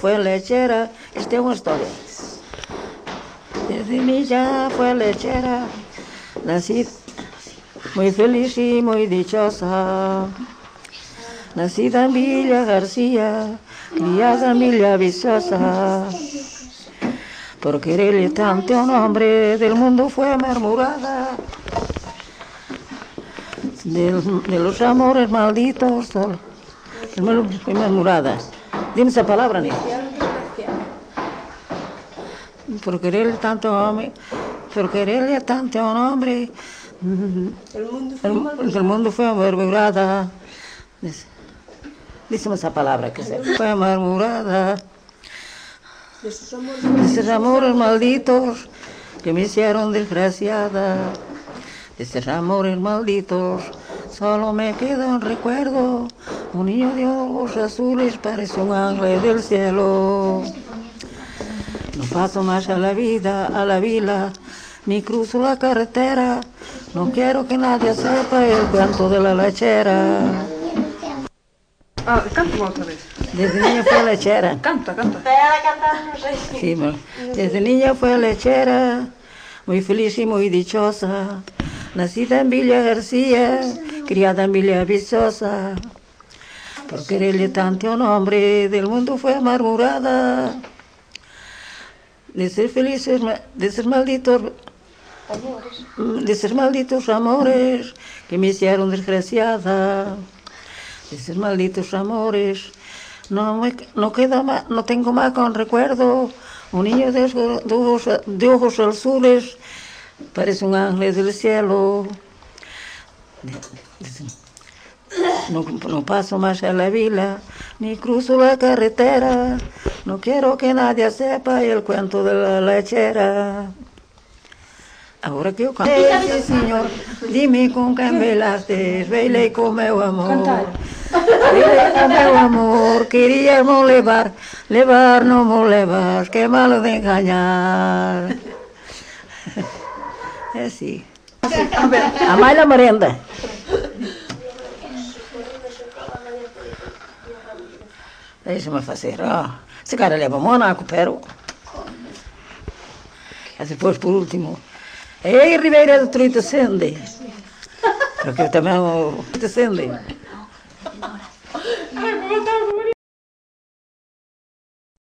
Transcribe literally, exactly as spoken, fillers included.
fue lechera. Esta es una historia. Desde niña fue lechera. Nací muy feliz y muy dichosa. Nacida en Villa García, criada en Villa Viciosa. Por quererle tanto a un hombre, del mundo fue murmurada. De, de los amores malditos, del mundo fue murmurada. Dime esa palabra, Nico. Por quererle tanto a un hombre, por quererle tanto a un hombre, el mundo fue, el, el mundo fue murmurada. Díseme esa palabra que se fue murmurada. De esos amores, de esos amores malditos que me hicieron desgraciada. De esos amores malditos solo me queda un recuerdo. Un niño de ojos azules parece un ángel del cielo. No paso más a la vida, a la vila, ni cruzo la carretera. No quiero que nadie sepa el cuento de la lechera. Ah, canta otra vez. Desde niña fue lechera. Canta, canta. Sí, desde niña fue lechera, muy feliz y muy dichosa. Nacida en Villa García, criada en Villa Viciosa. Por quererle tanto a un hombre, del mundo fue murmurada. De ser felices, de ser malditos amores, de ser malditos amores que me hicieron desgraciada. De esos malditos amores, no, me, no, queda más, no tengo más con recuerdo. Un niño de, de, ojos, de ojos azules parece un ángel del cielo. No, no paso más a la vila, ni cruzo la carretera. No quiero que nadie sepa el cuento de la lechera. Ahora que yo canto, sí, señor, dime con qué me lastes, veile con mi amor. Veile con mi amor, queríamos levar, levar no me levar, qué malo de engañar. Es así. Amai la merenda. Deixa-me fazer, ó. Esse cara leva Monaco, pero. E depois, por último. Ei, Ribeira do Trinta Sende. Porque eu também o Trinta Sende.